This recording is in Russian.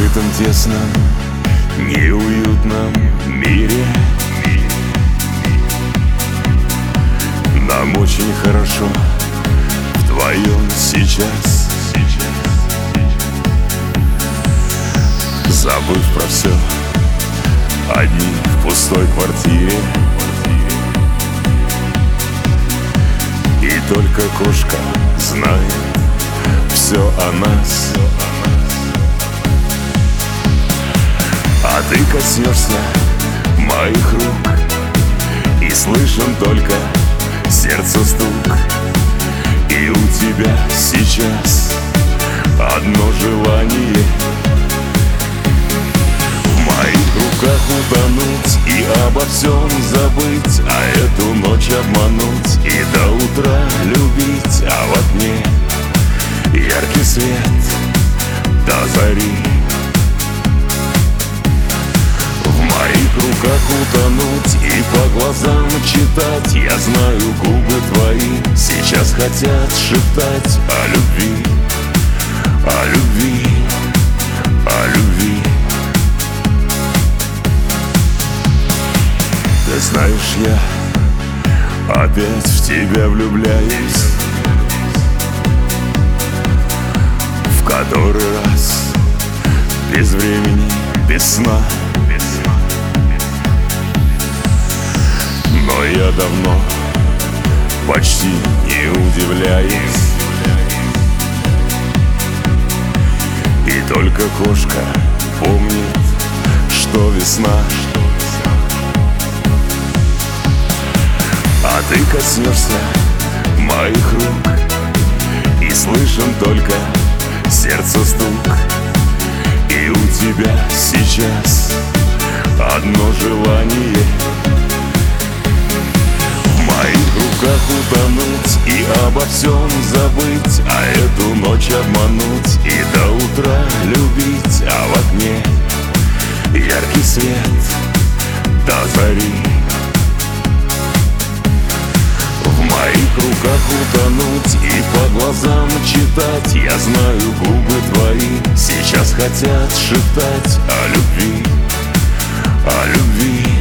этом тесном, неуютном мире нам очень хорошо вдвоем сейчас. Забыв про все, одни в пустой квартире, и только кошка знает все о нас. А ты коснешься моих рук, и слышен только сердце стук. И у тебя сейчас одно желание: в моих руках утонуть и обо всем забыть, а эту ночь обмануть и до утра любить. А в окне яркий свет до зари. В моих руках утонуть и по глазам читать. Я знаю, губы твои сейчас хотят шептать о любви, о любви, о любви. Ты знаешь, я опять в тебя влюбляюсь, в который раз, без времени, без сна. Но я давно почти не удивляюсь, и только кошка помнит, что весна. А ты коснешься моих рук, и слышен только сердце стук. И у тебя сейчас одно желание: в моих руках утонуть и обо всем забыть, а эту ночь обмануть и до утра любить. А в окне яркий свет до зари. В моих руках утонуть и по глазам читать. Я знаю, губы твои сейчас хотят шептать о любви, о любви.